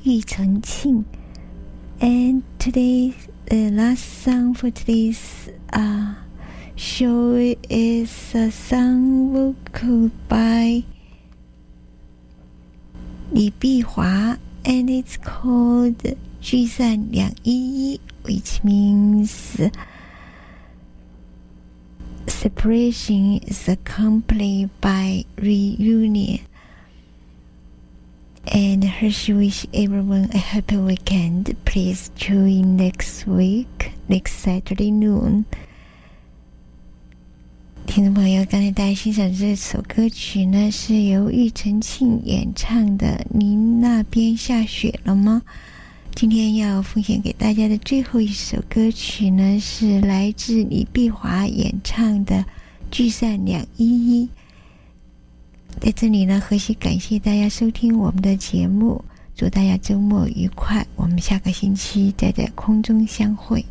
庾澄庆。And today's last song for today's show is a song vocal by 李碧华 and it's called 聚散211 which means separation is accompanied by reunion. And Hershey wish everyone a happy weekend. Please tune in next week, next Saturday noon. 听众朋友，刚才大家欣赏这首歌曲呢，是由庾澄庆演唱的《您那边下雪了吗》。今天要奉献给大家的最后一首歌曲呢，是来自李碧华演唱的《聚散211》。在这里呢，何西感谢大家收听我们的节目，祝大家周末愉快，我们下个星期再在空中相会。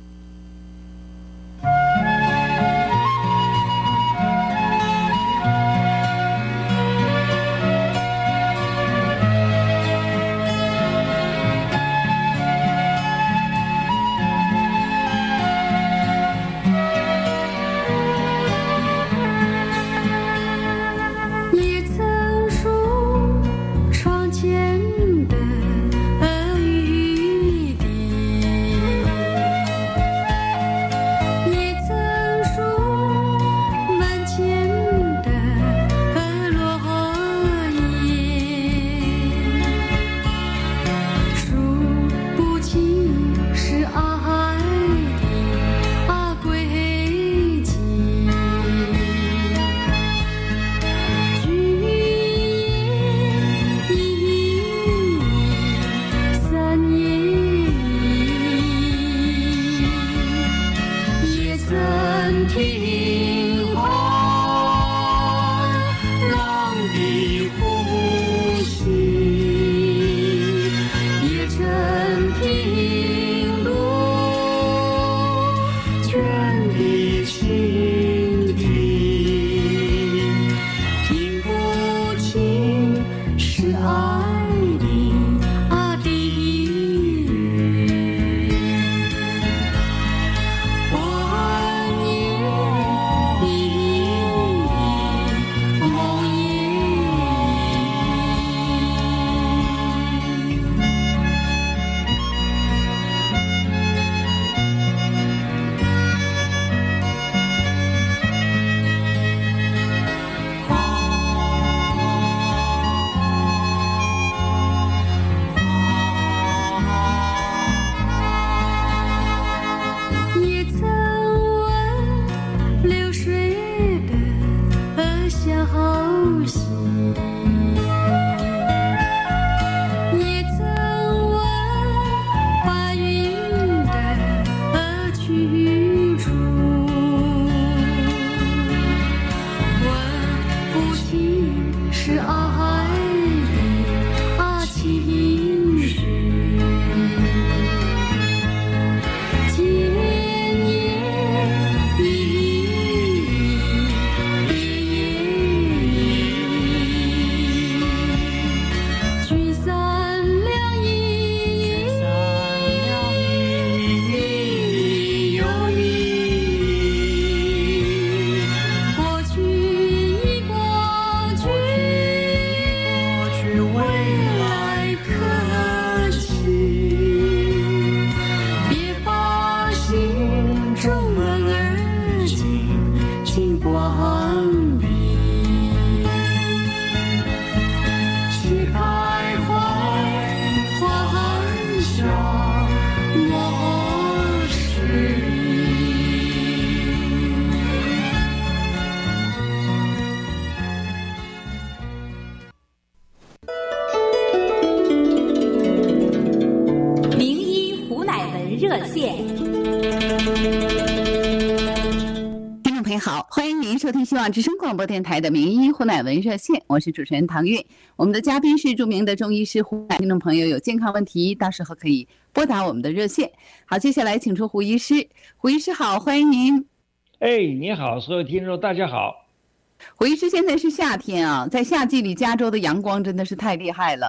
收听希望之声广播电台的名医胡乃文热线，我是主持人唐韵。我们的嘉宾是著名的中医师胡乃，听众朋友有健康问题，到时候可以拨打我们的热线。好，接下来请出胡医师。胡医师好，欢迎您。 你好，所有听众大家好。 胡医师，现在是夏天啊，在夏季里，加州的阳光真的是太厉害了。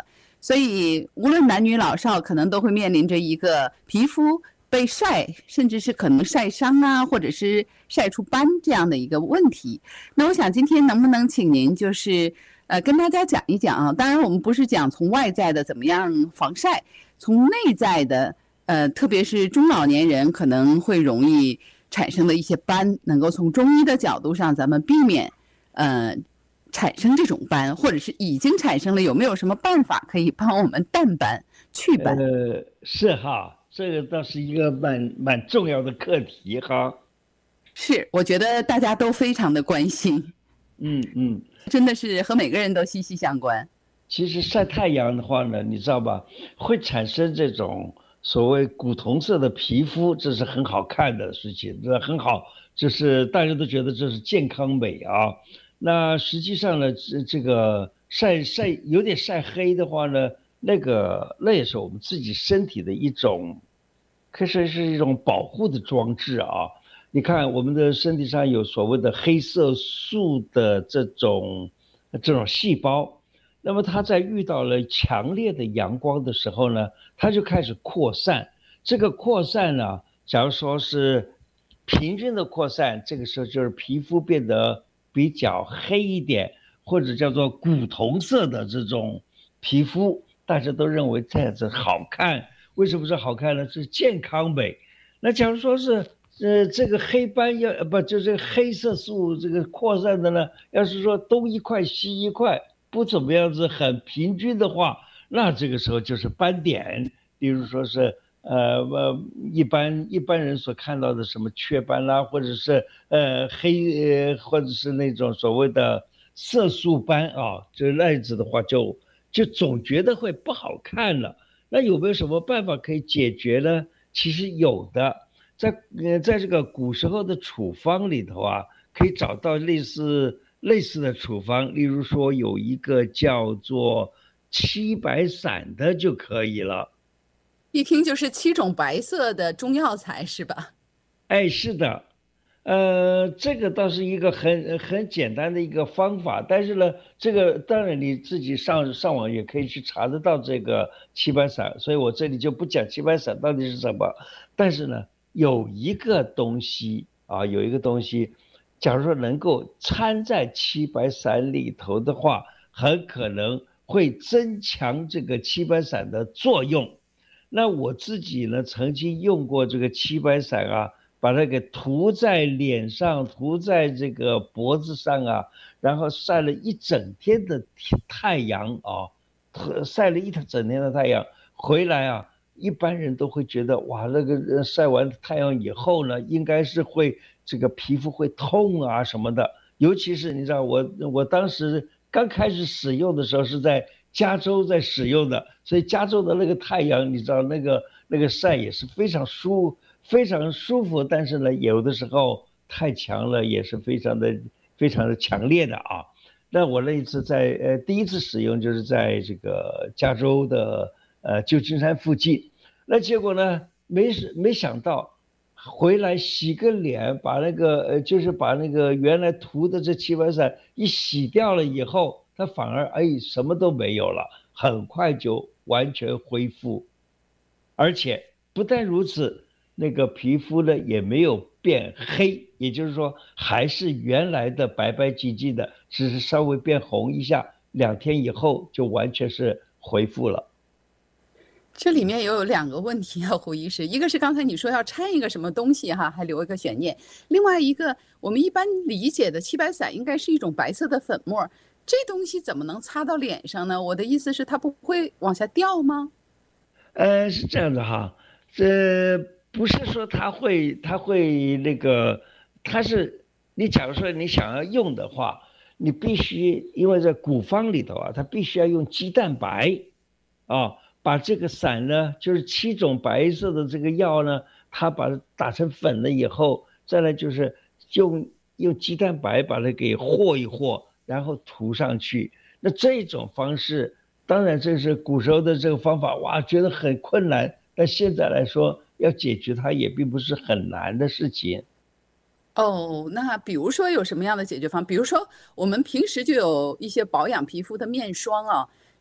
所以无论男女老少，可能都会面临着一个皮肤被晒，甚至是可能晒伤啊，或者是晒出斑这样的一个问题。那我想今天能不能请您就是跟大家讲一讲啊？当然我们不是讲从外在的怎么样防晒，从内在的特别是中老年人可能会容易产生的一些斑，能够从中医的角度上咱们避免产生这种斑，或者是已经产生了，有没有什么办法可以帮我们淡斑祛斑？ 是哈，这个倒是一个蛮重要的课题哈。 是，我觉得大家都非常的关心。真的是和每个人都息息相关。 其实晒太阳的话呢，你知道吧，会产生这种所谓古铜色的皮肤，这是很好看的事情，这很好，就是大家都觉得这是健康美啊。那实际上呢，这个晒有点晒黑的话呢，那也是我们自己身体的一种，可以说是一种保护的装置啊。你看我们的身体上有所谓的黑色素的这种细胞，那么它在遇到了强烈的阳光的时候呢，它就开始扩散。这个扩散呢，假如说是平均的扩散，这个时候就是皮肤变得比较黑一点，或者叫做古铜色的这种皮肤，大家都认为这样子好看。为什么是好看呢？是健康美。那假如说是这个黑斑就是黑色素这个扩散的呢，要是说东一块西一块，不怎么样子很平均的话，那这个时候就是斑点。比如说是一般人所看到的什么雀斑啦，或者是或者是那种所谓的色素斑啊，这那样子的话就总觉得会不好看了。那有没有什么办法可以解决呢？其实有的。在这个古时候的处方里头啊，可以找到类似的处方，例如说有一个叫做七白散的就可以了。 一听就是7种白色的中药材是吧？ 哎，是的，这个倒是一个很简单的一个方法，但是呢，这个当然你自己上网也可以去查得到这个七白散，所以我这里就不讲七白散到底是什么，但是呢。有一个东西，假如说能够掺在七白散里头的话，很可能会增强这个七白散的作用。那我自己呢，曾经用过这个七白散啊，把它给涂在脸上，涂在这个脖子上啊，然后晒了一整天的太阳啊，晒了一整天的太阳回来啊。一般人都会觉得哇，那个晒完太阳以后呢，应该是会这个皮肤会痛啊什么的。尤其是你知道我当时刚开始使用的时候是在加州在使用的，所以加州的那个太阳你知道那个晒也是非常舒服，但是呢有的时候太强了也是非常的强烈的啊。那我那一次第一次使用就是在这个加州的旧金山附近，那结果呢，没想到回来洗个脸，把那个就是把那个原来涂的这七白散一洗掉了以后，它反而什么都没有了，很快就完全恢复。而且不但如此，那个皮肤呢也没有变黑，也就是说还是原来的白白净净的，只是稍微变红一下，2天以后就完全是恢复了。 这里面也有2个问题啊，胡医师，一个是刚才你说要掺一个什么东西哈，还留一个悬念；另外一个，我们一般理解的七白散应该是一种白色的粉末，这东西怎么能擦到脸上呢？我的意思是它不会往下掉吗？ 是这样的哈，这不是说它会那个，它是你假如说你想要用的话，你必须因为在古方里头啊，它必须要用鸡蛋白啊。把这个散呢，就是7种白色的这个药呢，它把它打成粉了以后，再来就是用鸡蛋白把它给和一和，然后涂上去。那这种方式，当然这是古时候的这个方法，哇，觉得很困难，但现在来说要解决它也并不是很难的事情。 哦，那比如说有什么样的解决方案？比如说我们平时就有一些保养皮肤的面霜啊。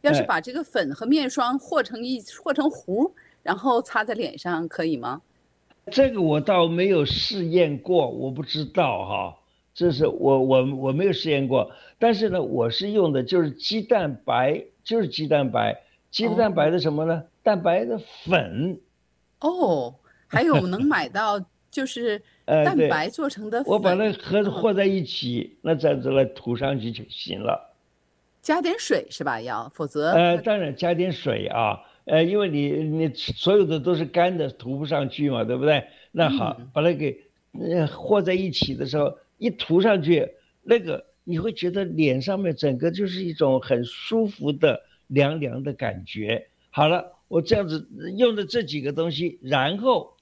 要是把这个粉和面霜和成糊，然后擦在脸上，可以吗？ 这个我倒没有试验过，我不知道哈。这是我没有试验过，但是呢，我是用的就是鸡蛋白，就是鸡蛋白，鸡蛋白哦的什么呢？蛋白的粉。 哦，还有能买到就是蛋对， 白做成的我把它粉，嗯， 和在一起，那这样子来涂上去就行了。 加点水是吧？否则它当然加点水啊，因为你所有的都是干的，涂不上去嘛，对不对？那好， 嗯把它给和在一起的时候，一涂上去，那个你会觉得脸上面整个就是一种很舒服的凉凉的感觉。好了，我这样子用的这几个东西，然后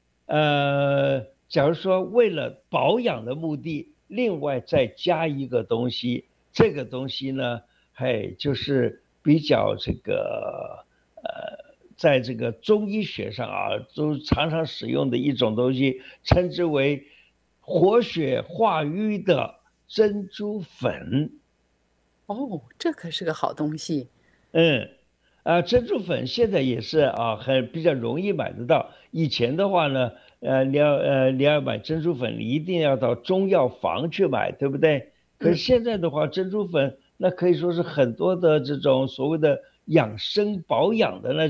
假如说为了保养的目的，另外再加一个东西，这个东西呢，嘿，就是比较这个在这个中医学上啊，都常常使用的一种东西，称之为活血化瘀的珍珠粉。 哦，这可是个好东西。 嗯，珍珠粉现在也是啊，比较容易买得到。以前的话呢，你要买珍珠粉，你一定要到中药房去买，对不对？可是嗯， 现在的话，珍珠粉那可以说是很多的这种所谓的养生保养的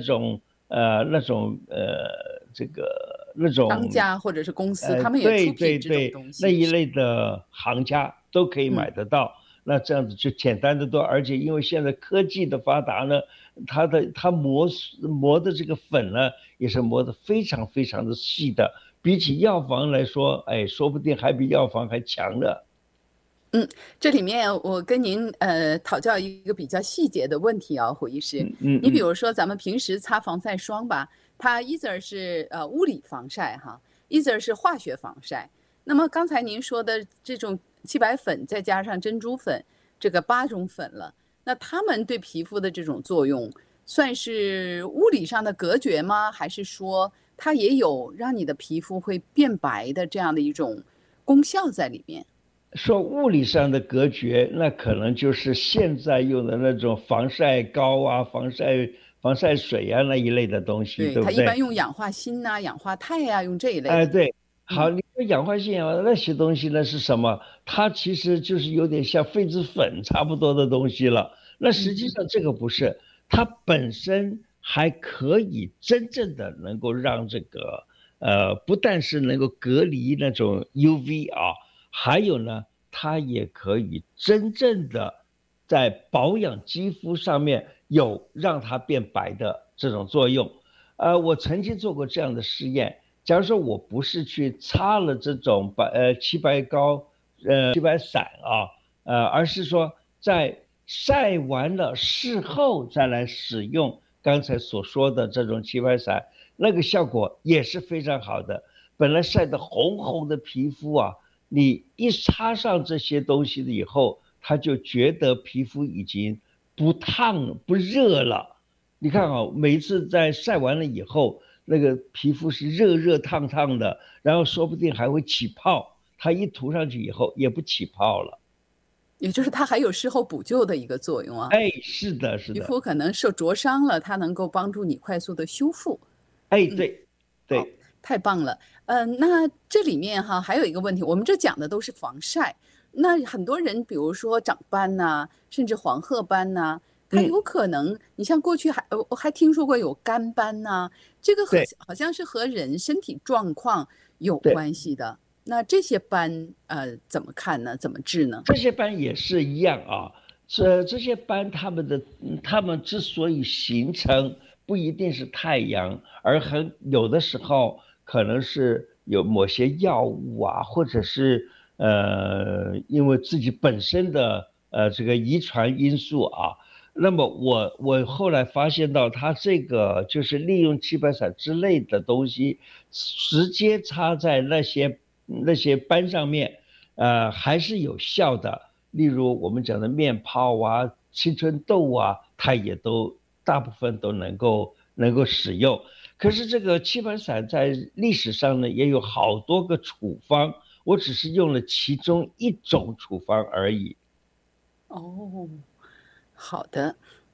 这个那商种家或者是公司，他们也对出品这种对对， 东西。 那一类的行家都可以买嗯。 得到。那这样子就简单的多，而且因为现在科技的发达呢，它磨的这个粉呢，也是磨得非常非常的细的，比起药房来说，哎，说不定还比药房还强呢。 嗯，这里面我跟您讨教一个比较细节的问题啊，胡医师， 嗯嗯嗯。 你比如说咱们平时擦防晒霜吧，它 either 是物理防晒哈，either 是化学防晒。那么刚才您说的这种七白粉再加上珍珠粉，这个8种粉了，那它们对皮肤的这种作用，算是物理上的隔绝吗？还是说它也有让你的皮肤会变白的这样的一种功效在里面？ 说物理上的隔绝，那可能就是现在用的那种防晒膏啊、防晒水啊那一类的东西， 对， 对不对？ 它一般用氧化锌呐、氧化钛呀，用这一类哎， 的。 对，好， 嗯， 你说氧化锌啊那些东西呢是什么？它其实就是有点像痱子粉差不多的东西了。那实际嗯， 上这个不是，它本身还可以真正的能够让这个不但是能够隔离那种 UV 啊，还有呢，它也可以真正的在保养肌肤上面有让它变白的这种作用。我曾经做过这样的试验。假如说我不是去擦了这种七白膏、七白散啊，而是说在晒完了事后再来使用刚才所说的这种七白散，那个效果也是非常好的。本来晒得红红的皮肤啊，你一擦上这些东西了以后，他就觉得皮肤已经不烫不热了。你看啊，每一次在晒完了以后，那个皮肤是热热烫烫的，然后说不定还会起泡。它一涂上去以后也不起泡了。 也就是它还有事后补救的一个作用啊。 哎，是的，是的。 皮肤可能受灼伤了，它能够帮助你快速的修复。 哎， 嗯， 对， 好， 对， 太棒了。那这里面哈还有一个问题，我们这讲的都是防晒，那很多人比如说长斑呐、甚至黄褐斑呐、它嗯， 有可能，你像过去我还听说过有干斑呐、这个对， 好像是和人身体状况有对。 关系的。那这些斑怎么看呢？怎么治呢？ 这些斑也是一样啊，这些斑它们之所以形成，不一定是太阳，而有的时候可能是有某些药物啊，或者是因为自己本身的这个遗传因素啊。那么我后来发现到，它这个就是利用七白散之类的东西，直接插在那些斑上面。还是有效的。例如我们讲的面泡啊、青春痘啊，它也都大部分都能够使用。可是这个七白散在历史上呢，也有好多个处方，我只是用了其中一种处方而已。 哦，好的。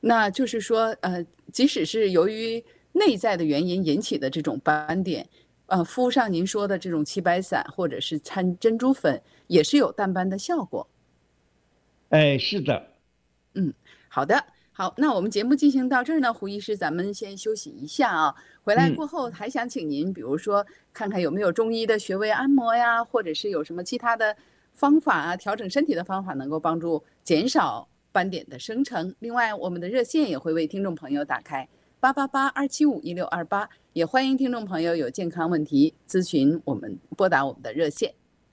那就是说，即使是由于内在的原因引起的这种斑点，敷上您说的这种齐白散或者是掺珍珠粉，也是有淡斑的效果。 哎，是的。 嗯，好的，好，那我们节目进行到这儿呢，胡医师，咱们先休息一下啊。回来过后还想请您，比如说看看有没有中医的穴位按摩呀，或者是有什么其他的方法啊，调整身体的方法，能够帮助减少斑点的生成。另外，我们的热线也会为听众朋友打开888-275-1628，也欢迎听众朋友有健康问题咨询我们，拨打我们的热线。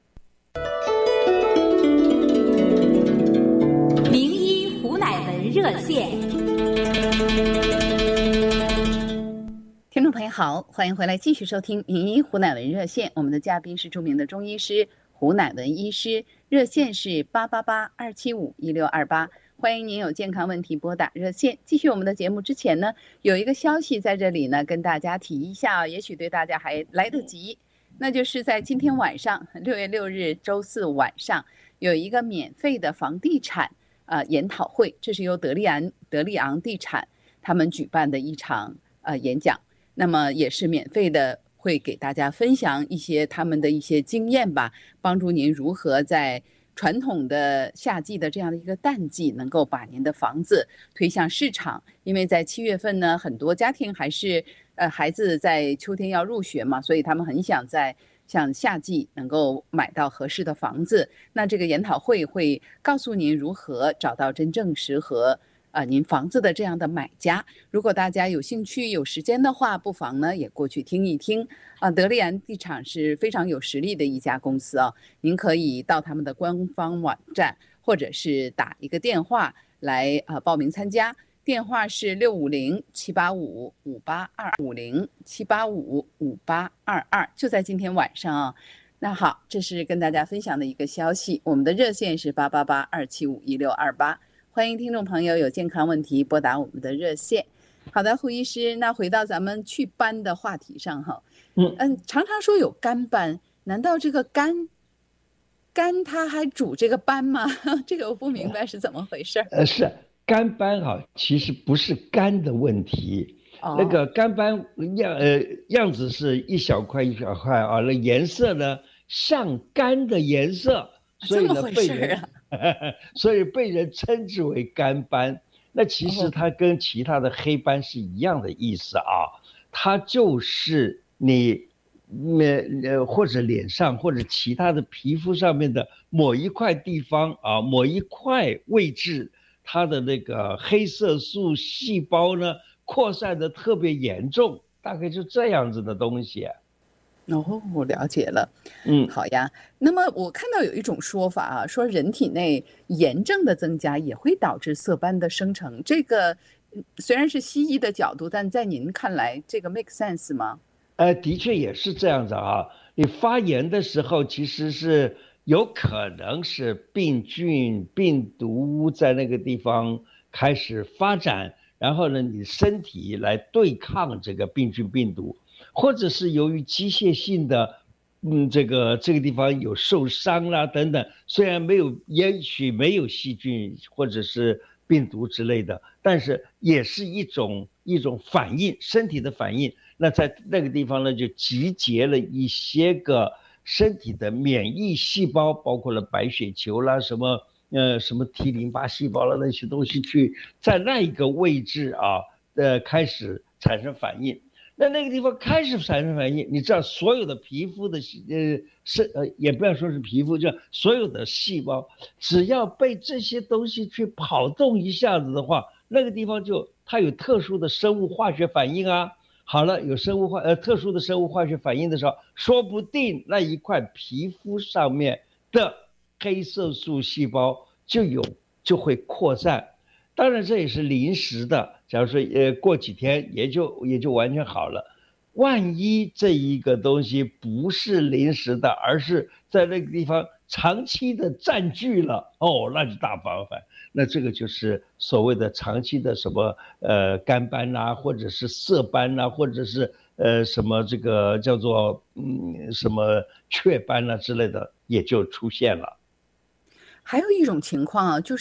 名医胡乃文热线。 听众朋友好，欢迎回来继续收听名医胡乃文热线，我们的嘉宾是著名的中医师胡乃文医师，热线是888-275-1628，欢迎您有健康问题拨打热线。继续我们的节目之前呢，有一个消息在这里呢，跟大家提一下，也许对大家还来得及，那就是在今天晚上6月6日周四晚上有一个免费的房地产研讨会，这是由德利昂地产他们举办的一场演讲，那么也是免费的，会给大家分享一些他们的一些经验吧，帮助您如何在传统的夏季的这样的一个淡季，能够把您的房子推向市场。因为在7月份呢，很多家庭还是孩子在秋天要入学嘛，所以他们很想在像夏季能够买到合适的房子。那这个研讨会会告诉您如何找到真正适合您房子的这样的买家。如果大家有兴趣有时间的话，不妨呢也过去听一听德利昂地产是非常有实力的一家公司您可以到他们的官方网站，或者是打一个电话来报名参加。电话是650-785-5822，650-785-5822，就在今天晚上那好，这是跟大家分享的一个消息。我们的热线是888-275-1628，欢迎听众朋友有健康问题拨打我们的热线。好的，胡医师，那回到咱们祛斑的话题上常常说有肝斑，难道这个肝它还主这个斑吗？这个我不明白是怎么回事。 是肝斑其实不是肝的问题，那个肝斑样子是一小块一小块那颜色呢像肝的颜色，所以呢所以被人称之为肝斑。那其实它跟其他的黑斑是一样的意思它就是你或者脸上或者其他的皮肤上面的某一块地方某一块位置，它的那个黑色素细胞呢扩散的特别严重，大概就这样子的东西。 我了解了。好呀。那么我看到有一种说法说人体内炎症的增加也会导致色斑的生成，这个虽然是西医的角度，但在您看来这个 make sense 吗？ 的确也是这样子你发炎的时候其实是有可能是病菌病毒在那个地方开始发展，然后呢你身体来对抗这个病菌病毒，或者是由于机械性的这个地方有受伤啦等等，虽然也许没有细菌或者是病毒之类的，但是也是一种反应，身体的反应。那在那个地方呢就集结了一些个身体的免疫细胞，包括了白血球啦什么T 淋巴细胞啦那些东西，去在那一个位置开始产生反应。那个地方开始产生反应，你知道所有的皮肤的也不要说是皮肤，就所有的细胞只要被这些东西去跑动一下子的话，那个地方它有特殊的生物化学反应好了，有特殊的生物化学反应的时候，说不定那一块皮肤上面的黑色素细胞就会扩散。当然这也是临时的，假如说过几天也就完全好了。万一这一个东西不是临时的，而是在那个地方长期的占据了那就大麻烦。那这个就是所谓的长期的什么肝斑或者是色斑或者是什么这个叫做什么雀斑之类的也就出现了。 还有一种情况就是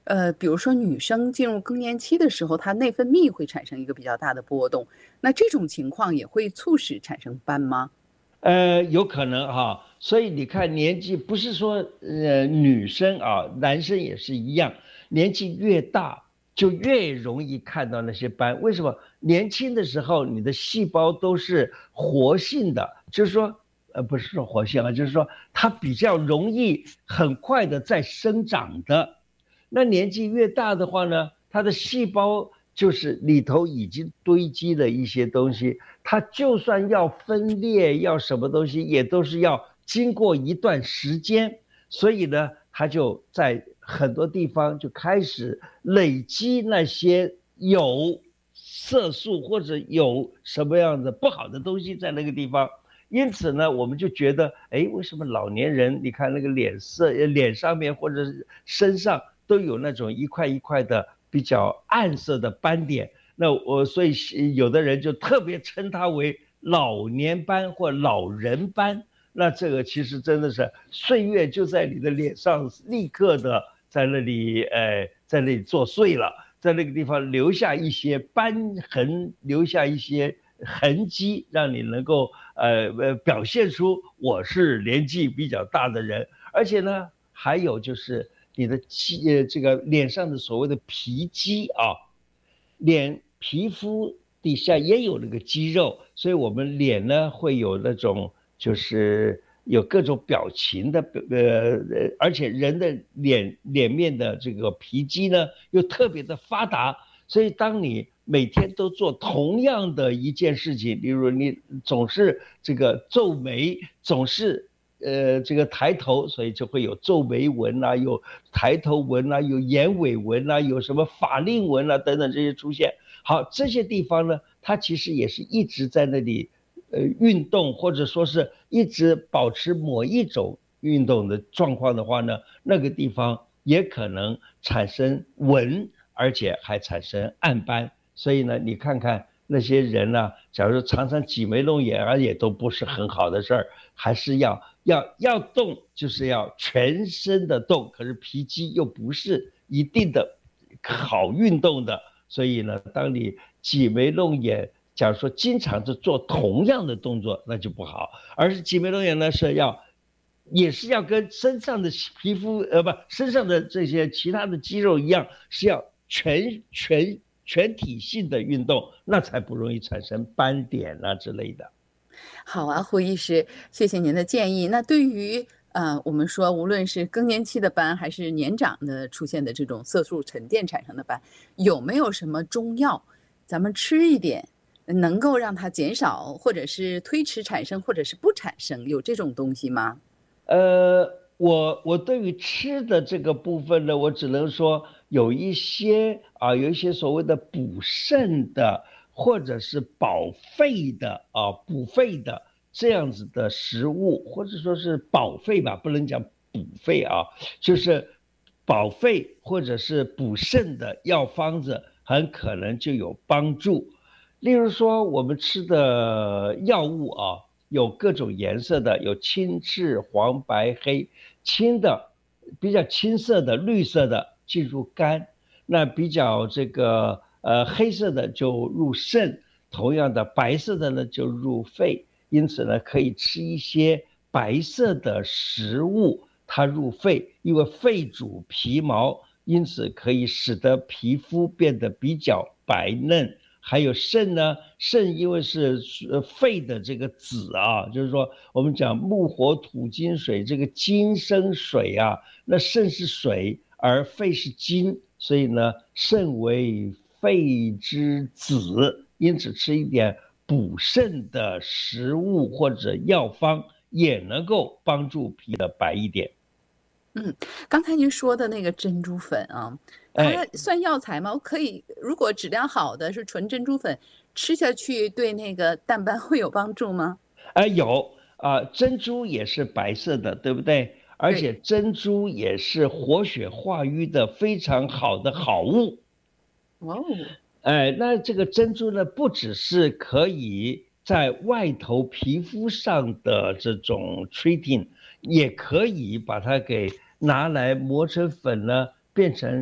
比如说女生进入更年期的时候，她内分泌会产生一个比较大的波动，那这种情况也会促使产生斑吗？ 有可能哈，所以你看年纪不是说女生啊，男生也是一样，年纪越大就越容易看到那些斑。为什么？年轻的时候你的细胞都是活性的，就是说不是说活性啊，就是说它比较容易很快的在生长的。那年纪越大的话呢，它的细胞就是里头已经堆积了一些东西，它就算要分裂要什么东西，也都是要经过一段时间，所以呢，它就在很多地方就开始累积那些有色素或者有什么样的不好的东西在那个地方。因此呢，我们就觉得，哎，为什么老年人你看那个脸上面或者身上都有那种一块一块的比较暗色的斑点？那所以有的人就特别称它为老年斑或老人斑。那这个其实真的是岁月就在你的脸上立刻的在那里作祟了，在那个地方留下一些斑痕，留下一些痕迹，让你能够表现出我是年纪比较大的人。而且呢，还有就是你的这个脸上的所谓的皮肌啊，皮肤底下也有那个肌肉，所以我们脸呢会有那种就是有各种表情的而且人的脸面的这个皮肌呢又特别的发达，所以当你每天都做同样的一件事情，比如你总是这个皱眉，总是这个抬头，所以就会有皱眉纹啊，有抬头纹啊，有眼尾纹啊，有什么法令纹啊等等这些出现。好，这些地方呢，它其实也是一直在那里运动，或者说是一直保持某一种运动的状况的话呢，那个地方也可能产生纹，而且还产生暗斑。所以呢，你看看那些人呢，假如常常挤眉弄眼啊，也都不是很好的事儿，还是要动，就是要全身的动，可是皮肌又不是一定的好运动的。所以呢，当你挤眉弄眼，假如说经常是做同样的动作，那就不好。而是挤眉弄眼呢，也是要跟身上的皮肤身上的这些其他的肌肉一样，是要全体性的运动，那才不容易产生斑点啊之类的。 好啊，胡医师，谢谢您的建议。那对于我们说无论是更年期的斑还是年长的出现的这种色素沉淀产生的斑，有没有什么中药咱们吃一点能够让它减少，或者是推迟产生，或者是不产生，有这种东西吗？ 我对于吃的这个部分呢，我只能说有一些所谓的补肾的或者是补肺的这样子的食物，或者说是保肺吧，不能讲补肺啊，就是保肺或者是补肾的药方子，很可能就有帮助。例如说我们吃的药物啊，有各种颜色的，有青赤黄白黑，青的比较青色的绿色的进入肝，那比较这个黑色的就入肾，同样的白色的呢就入肺。因此呢，可以吃一些白色的食物，它入肺，因为肺主皮毛，因此可以使得皮肤变得比较白嫩。还有肾呢，肾因为是肺的这个子啊，就是说我们讲木火土金水，这个金生水啊，那肾是水，而肺是金，所以呢，肾为肺之子，因此吃一点补肾的食物或者药方也能够帮助皮的白一点。 刚才您说的那个珍珠粉啊，它算药材吗？可以，如果质量好的是纯珍珠粉，吃下去对那个淡斑会有帮助吗？ 有珍珠也是白色的，对不对？而且珍珠也是活血化瘀的非常好的好物。那这个珍珠呢，不只是可以在外头皮肤上的这种 treating， 也可以把它给拿来磨成粉呢，变成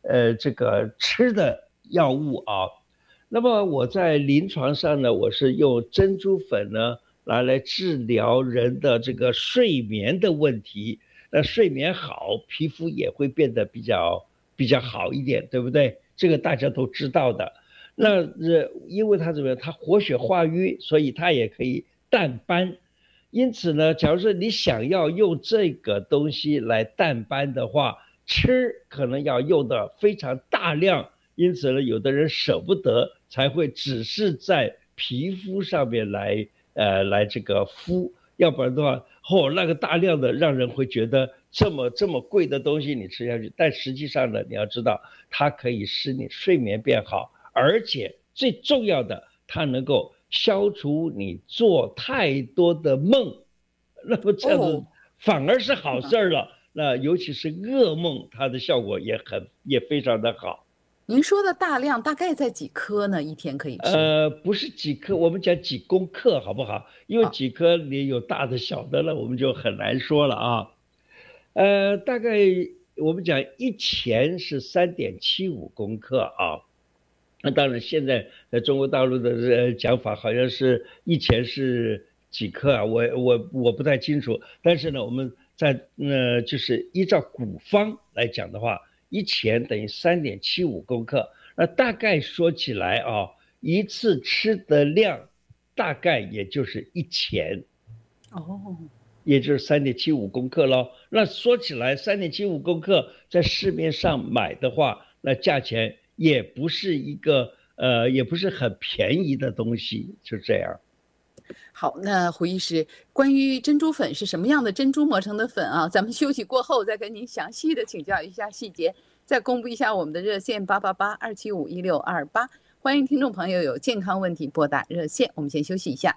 这个吃的药物啊。那么我在临床上呢，我是用珍珠粉呢拿来治疗人的这个睡眠的问题。那睡眠好，皮肤也会变得比较好一点，对不对？这个大家都知道的。那因为它怎么样？它活血化瘀，所以它也可以淡斑。因此呢，假如说你想要用这个东西来淡斑的话，吃可能要用的非常大量，因此呢，有的人舍不得，才会只是在皮肤上面来这个敷，要不然的话，那个大量的让人会觉得这么贵的东西你吃下去，但实际上呢，你要知道它可以使你睡眠变好，而且最重要的，它能够消除你做太多的梦，那么这样子反而是好事了。那尤其是噩梦，它的效果也非常的好。 您说的大量大概在几颗呢？一天可以吃？ 不是几颗，我们讲几公克好不好？因为几颗里有大的小的了，我们就很难说了啊。大概我们讲一钱是3.75公克啊。那当然，现在在中国大陆的讲法好像是一钱是几克啊？我不太清楚。但是呢，我们在就是依照古方来讲的话，一钱等于3.75公克。那大概说起来啊，一次吃的量大概也就是一钱，也就是3.75公克咯。那说起来，3.75公克在市面上买的话，那价钱也不是也不是很便宜的东西，就这样。 好，那胡医师，关于珍珠粉是什么样的珍珠磨成的粉啊？咱们休息过后再跟您详细的请教一下细节，再公布一下我们的热线888-275-1628，欢迎听众朋友有健康问题拨打热线。我们先休息一下。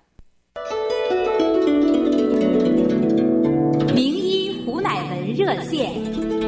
名医胡乃文热线。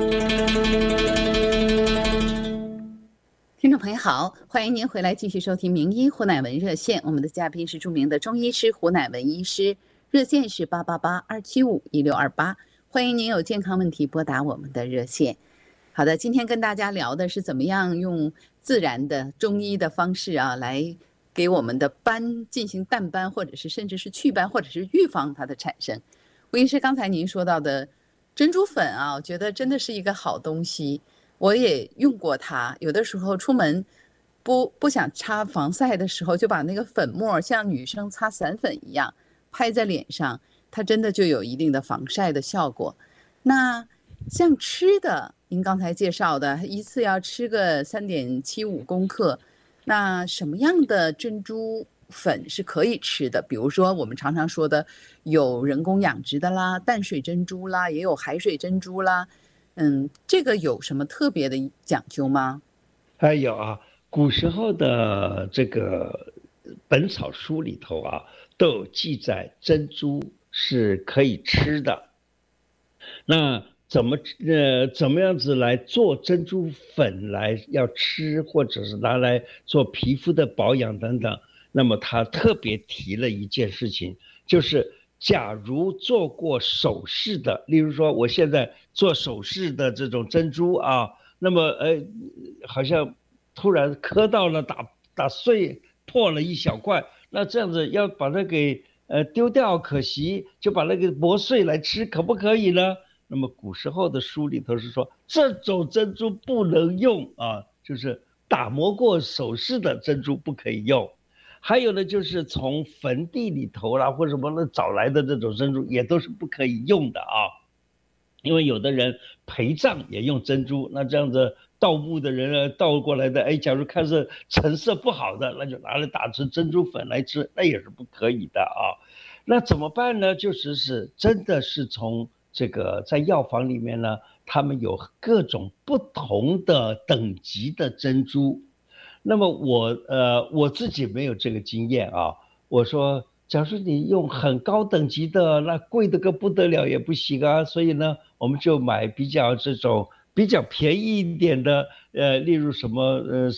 听众朋友好，欢迎您回来继续收听名医胡乃文热线，我们的嘉宾是著名的中医师胡乃文医师，热线是888-275-1628，欢迎您有健康问题拨打我们的热线。好的，今天跟大家聊的是怎么样用自然的中医的方式啊，来给我们的斑进行淡斑，或者是甚至是祛斑，或者是预防它的产生。胡医师，刚才您说到的珍珠粉啊，我觉得真的是一个好东西，我也用过它。有的时候出门不想擦防晒的时候，就把那个粉末像女生擦散粉一样拍在脸上，它真的就有一定的防晒的效果。那像吃的，您刚才介绍的一次要吃个3.75公克，那什么样的珍珠粉是可以吃的？比如说我们常常说的有人工养殖的啦，淡水珍珠啦，也有海水珍珠啦，这个有什么特别的讲究吗？ 还有啊，古时候的这个本草书里头啊，都有记载珍珠是可以吃的。那怎么样子来做珍珠粉来要吃，或者是拿来做皮肤的保养等等？那么他特别提了一件事情，就是假如做过手势的，例如说我现在做手势的这种珍珠啊，那么好像突然磕到了，打碎破了一小块，那这样子要把它给丢掉可惜，就把那个磨碎来吃，可不可以呢？那么古时候的书里头是说，这种珍珠不能用啊，就是打磨过手势的珍珠不可以用。还有呢，就是从坟地里头啦或者什么的找来的这种珍珠也都是不可以用的啊，因为有的人陪葬也用珍珠，那这样子盗墓的人盗过来的，假如看是成色不好的，那就拿来打成珍珠粉来吃，那也是不可以的啊。那怎么办呢？就是真的是从这个在药房里面呢，他们有各种不同的等级的珍珠。那么我自己没有这个经验啊。我说，假如你用很高等级的，那贵的个不得了也不行啊。所以呢，我们就买比较便宜一点的，例如什么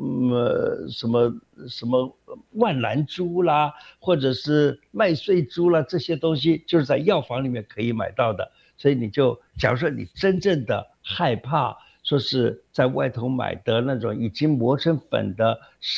万兰珠啦，或者是麦穗珠啦，这些东西就是在药房里面可以买到的。所以你就假如说你真正的害怕说是在外头买的那种已经磨成粉的